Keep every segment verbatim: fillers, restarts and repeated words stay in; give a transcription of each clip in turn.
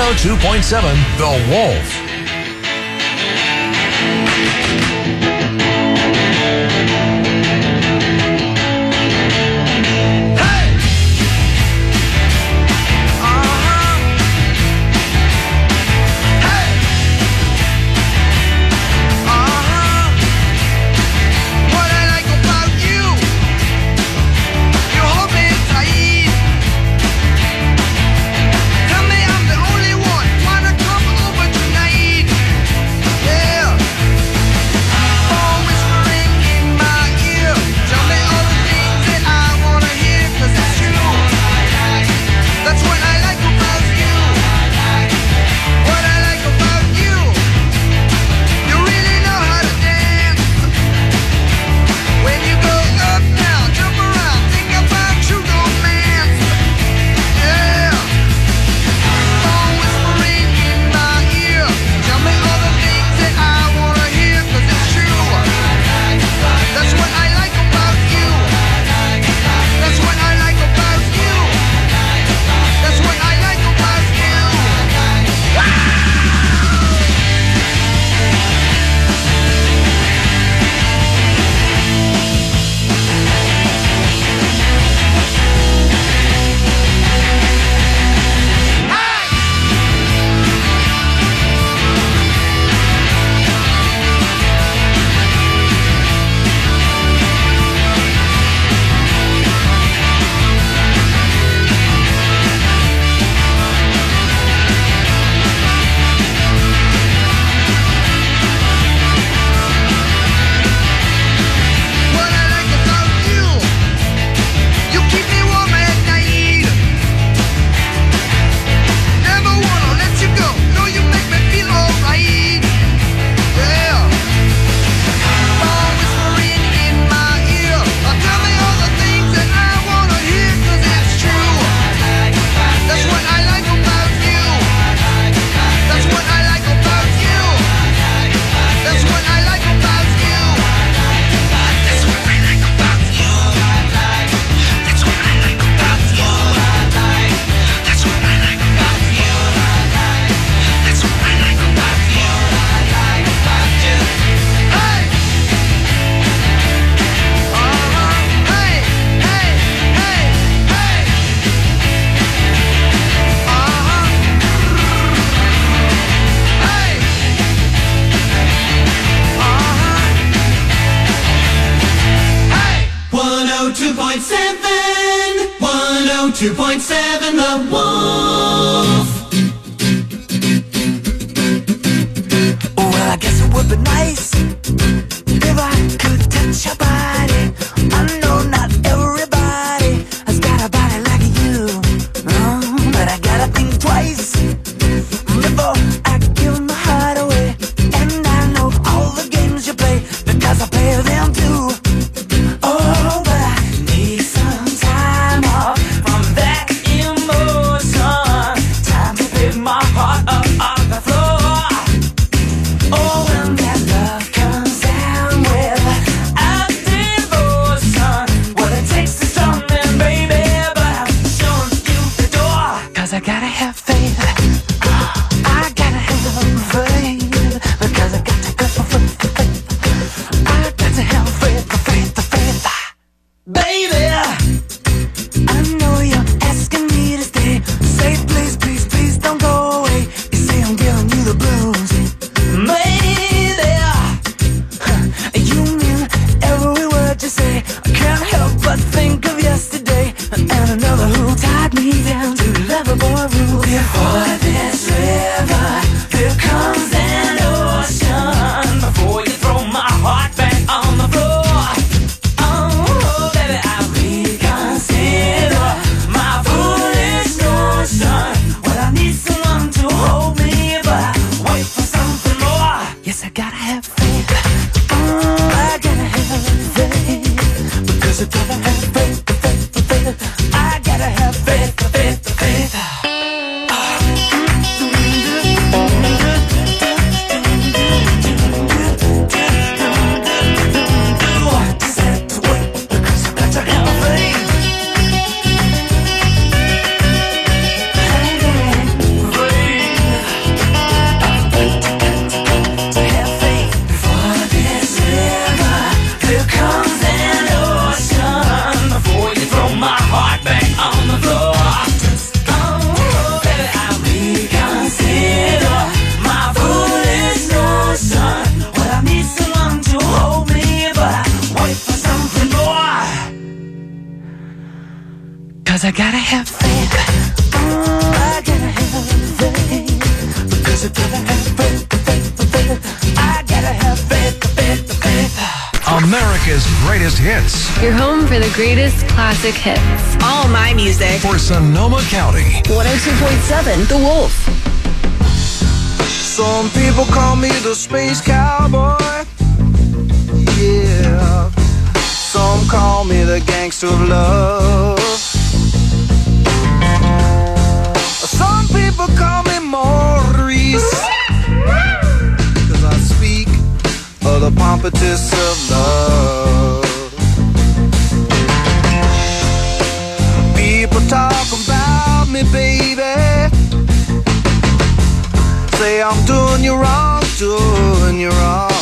oh two point seven The Wolf. two point seven The Wolf. Well, I guess it would be nice if I could touch your body. I know not everybody has got a body like you, oh, but I gotta think twice before I give my heart away. And I know all the games you play because I play them too. Oh, but I need some time off from that emotion. Time to pick my heart up off the floor. Oh, when that love comes down without devotion, well, it takes a strong man, baby, but I'm showing you the door. Cause I gotta have faith, I gotta have faith, because I got to go for faith, I got to have faith, the faith, the faith. Baby, I know you're asking me to stay. Say please, please, please don't go away. You say I'm giving you the blues. Maybe you mean every word you say. I can't help but think of yesterday and another who tied me down to lovable rule. Before this river, here comes an ocean. Before you throw my heart back on the floor. Oh, baby, I reconsider my foolish notion. Well, I need someone to hold me, but I wait for something more. Yes, I gotta have faith. Oh, I gotta have faith, because I gotta have faith, the faith, the faith. I gotta have faith, the faith, the faith. Oh. Cause I gotta have faith. Oh, I gotta have faith. Because I gotta have faith, faith, faith. I gotta have faith, faith, faith. America's greatest hits. Your home for the greatest classic hits. All my music. For Sonoma County. one oh two point seven The Wolf. Some people call me the space cowboy. Yeah. Some call me the gangster of love. Some people call me Maurice, cause I speak of the pompatus of love. People talk about me, baby, say I'm doing you wrong, doing you wrong.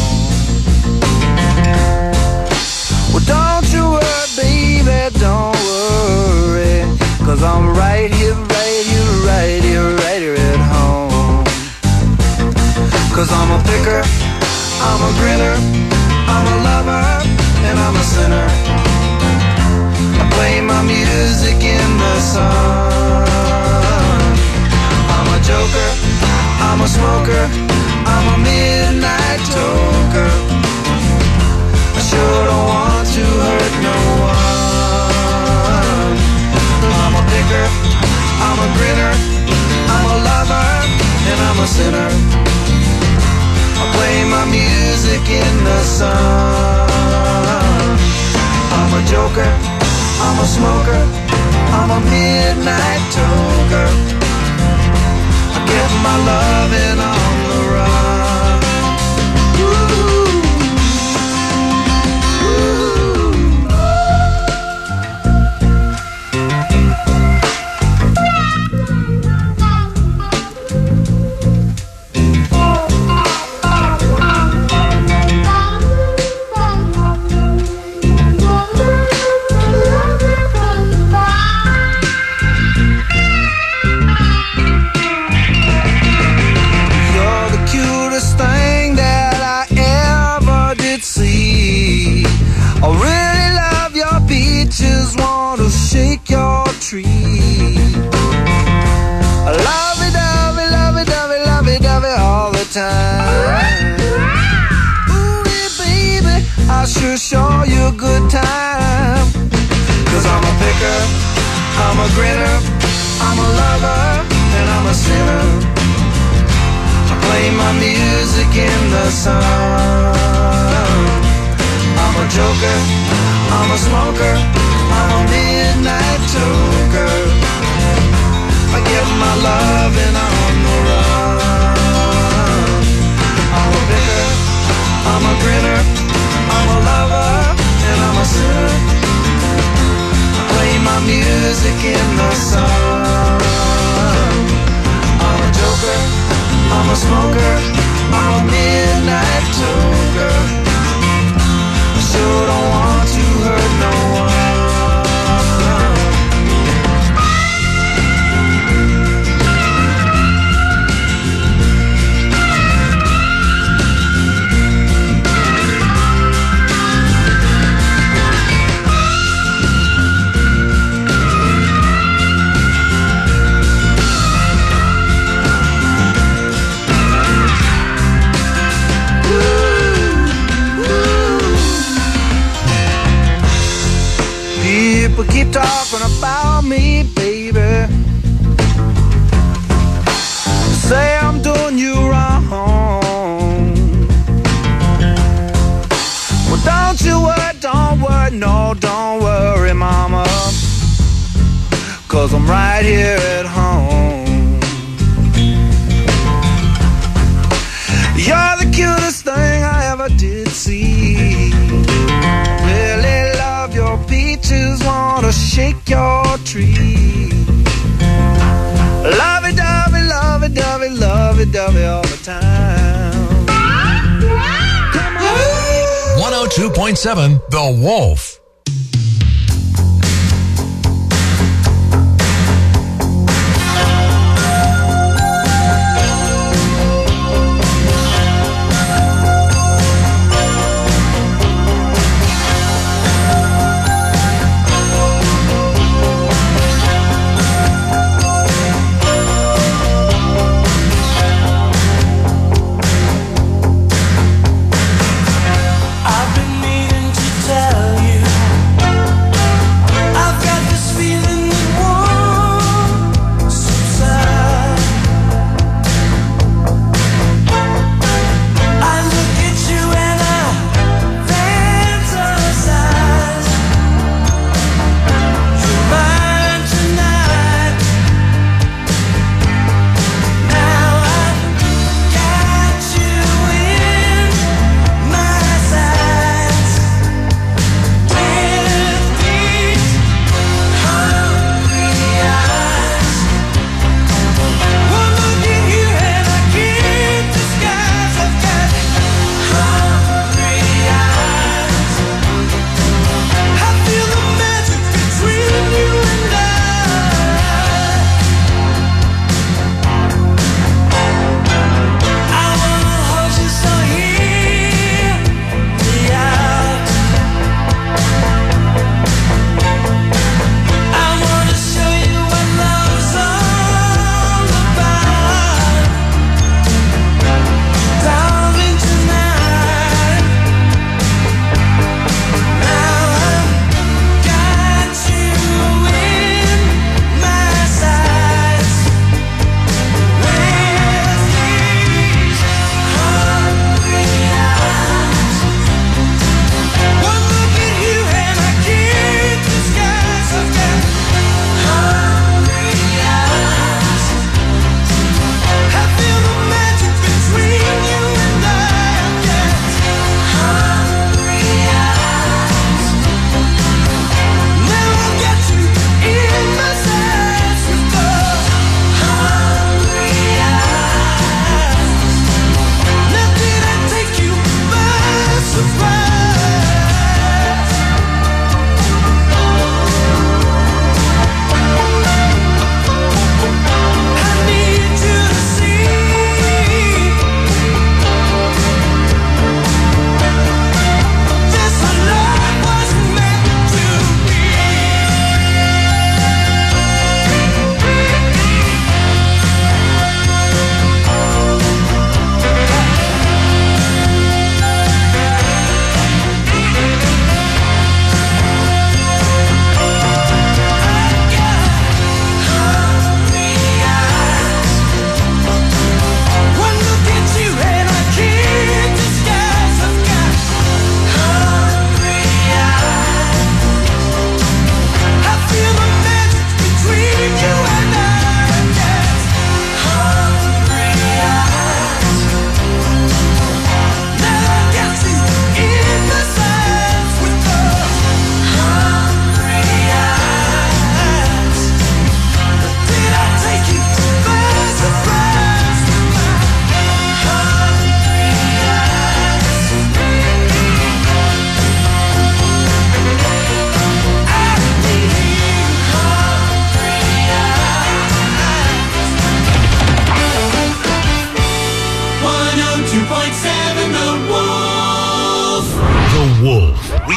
Well, don't you worry, baby, don't worry, cause I'm right here, right here, right here, right here at home. Cause I'm a picker, I'm a grinner, I'm a lover, and I'm a sinner. I play my music in the sun. I'm a joker, I'm a smoker, I'm a midnight toker. I sure don't want to hurt no one. I'm a picker, I'm a grinner, I'm a lover, and I'm a sinner. I play my music in the sun. I'm a joker, I'm a smoker, I'm a midnight toker. I get my loving on the run. Ooh. Time. Ooh, baby, I sure show you a good time. Cause I'm a picker, I'm a grinner, I'm a lover, and I'm a sinner. I play my music in the sun. I'm a joker, I'm a smoker, I'm a midnight toker. I get my loving on the run. I'm a picker, I'm a grinner, I'm a lover, and I'm a sinner. I play my music in the sun. I'm a joker, I'm a smoker, I'm a midnight toker. I sure don't want to hurt no one. People keep talking about me, baby, say I'm doing you wrong. Well, don't you worry, don't worry, no, don't worry, mama, cause I'm right here at home. You're the cutest thing I ever did see. Really love your peaches, wanna shake your tree. Lovey-dovey, lovey-dovey, lovey-dovey all the time. Come on. one oh two point seven The Wolf.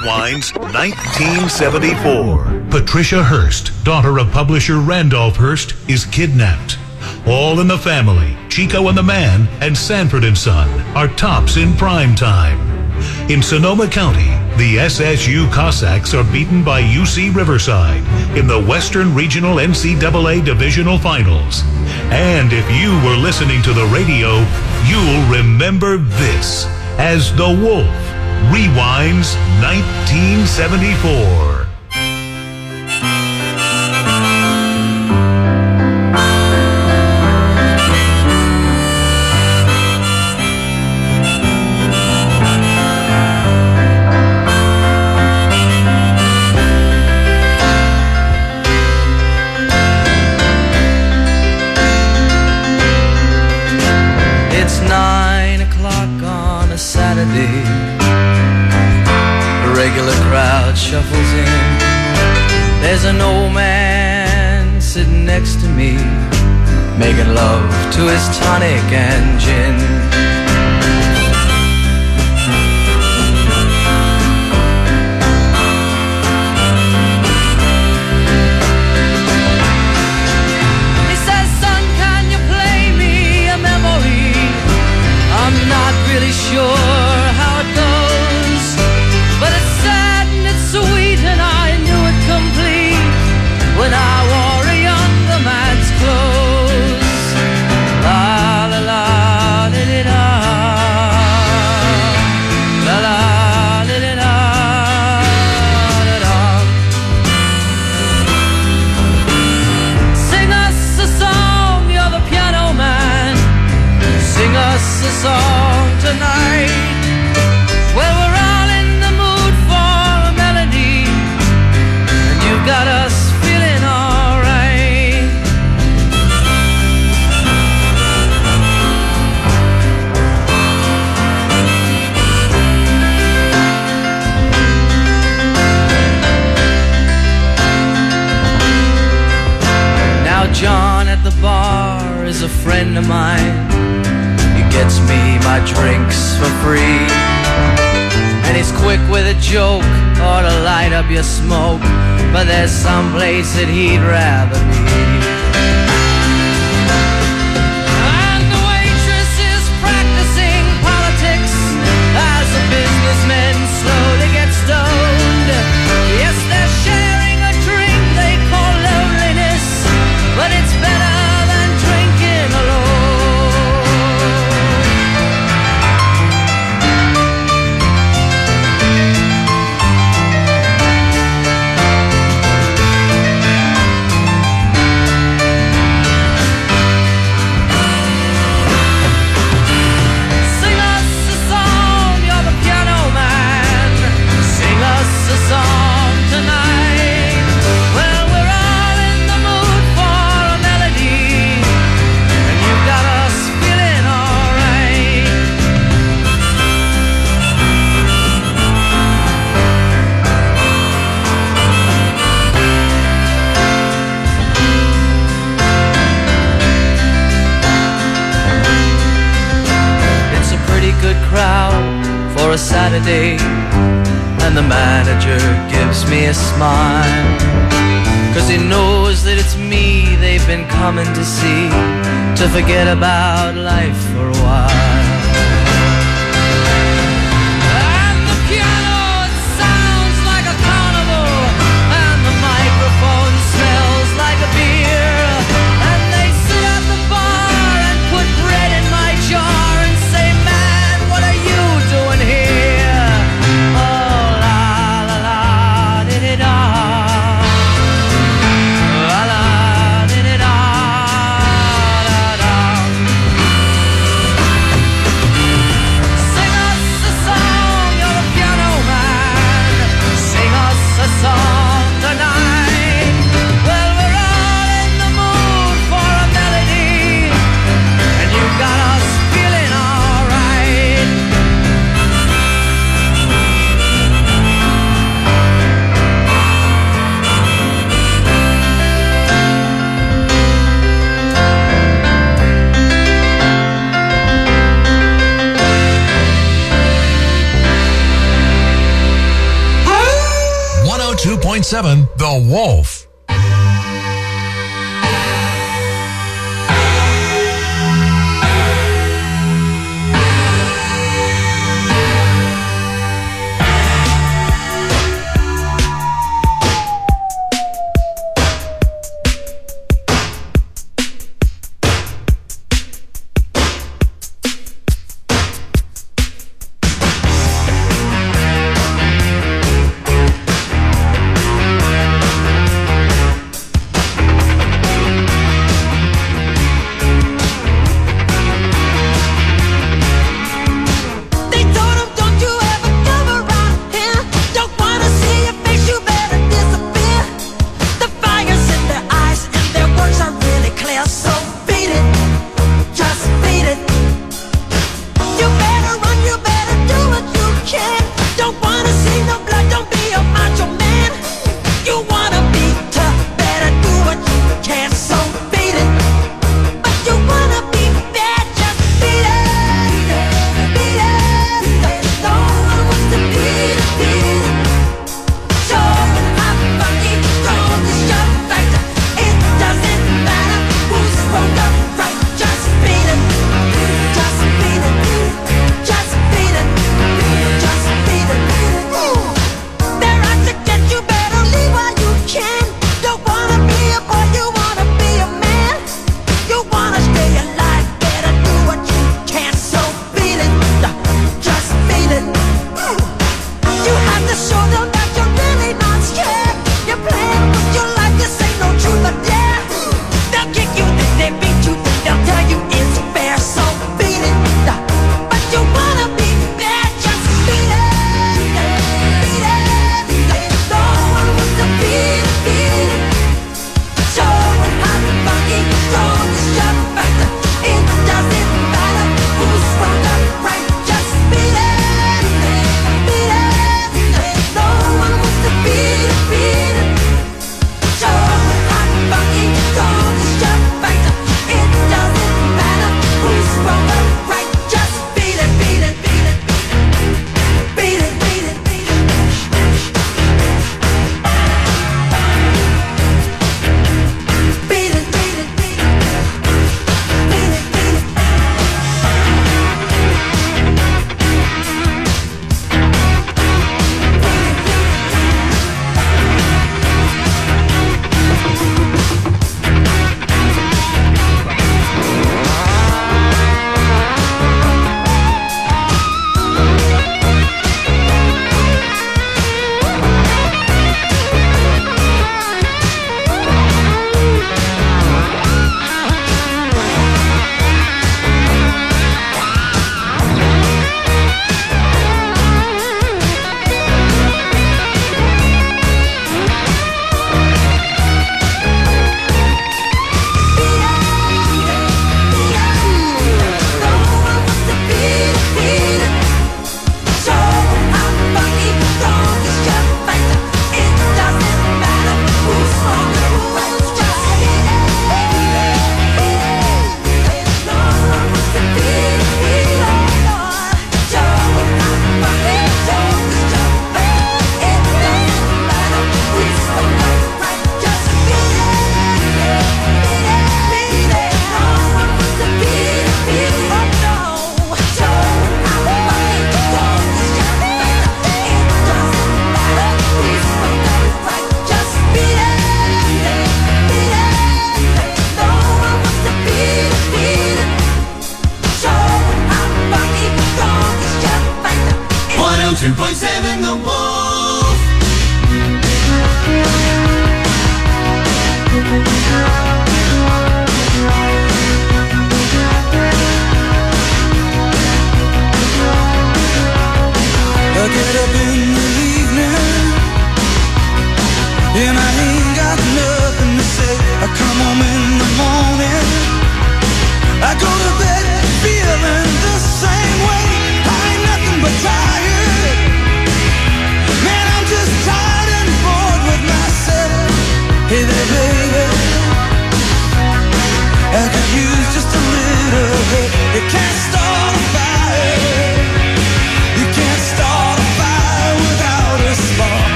Rewinds nineteen seventy-four. Patricia Hearst, daughter of publisher Randolph Hearst, is kidnapped. All in the Family, Chico and the Man, and Sanford and Son are tops in prime time. In Sonoma County, the S S U Cossacks are beaten by U C Riverside in the Western Regional N C double A Divisional Finals. And if you were listening to the radio, you'll remember this as The Wolf Rewinds nineteen seventy-four. Saturday, the regular crowd shuffles in. There's an old man sitting next to me, making love to his tonic and gin. He says, son, can you play me a memory? I'm not really sure how it goes, but it's sad and it's sweet, and I knew it complete when I wore a younger man's clothes. La la la li li la, la la li li la, la la. Sing us a song, you're the piano man. Sing us a song tonight. Well, we're all in the mood for a melody, and you've got us feeling alright. Now John at the bar is a friend of mine. Gets me my drinks for free, and he's quick with a joke or to light up your smoke, but there's some place that he'd rather be. And the waitress is practicing politics as the businessmen slowly get stoned. Yes, they're sharing a drink they call loneliness, but it's better than drinking alone. For a Saturday, and the manager gives me a smile, 'cause he knows that it's me they've been coming to see, to forget about life for a while. And the piano, it sounds like a carnival, and the microphone smells like a beer, and they sit at the bar and put bread in my jar and say, man, what are you doing here? Oh, la la la, did it all. La la, did it all. La, la. seven The Wolf. Thank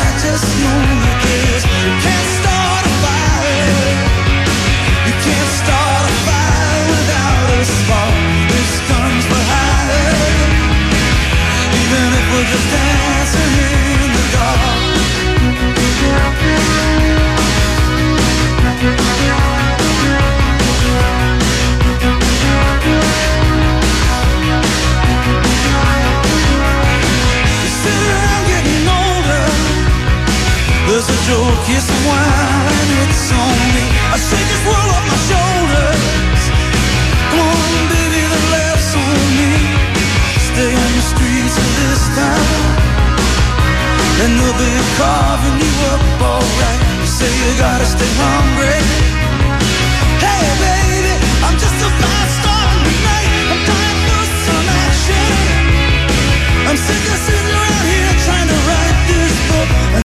just know this. You can't start a fire. You can't start a fire without a spark. This gun's for hire. Even if we're just dancing in the dark. There's a joke, yes, a wine, it's on me. I shake this world off my shoulders. Come on, baby, the laughs on me. Stay on the streets of this town, and they'll be carving you up alright. You say you gotta stay hungry. Hey, baby, I'm just a fast star tonight. I'm dying for some action. I'm sick of sitting around.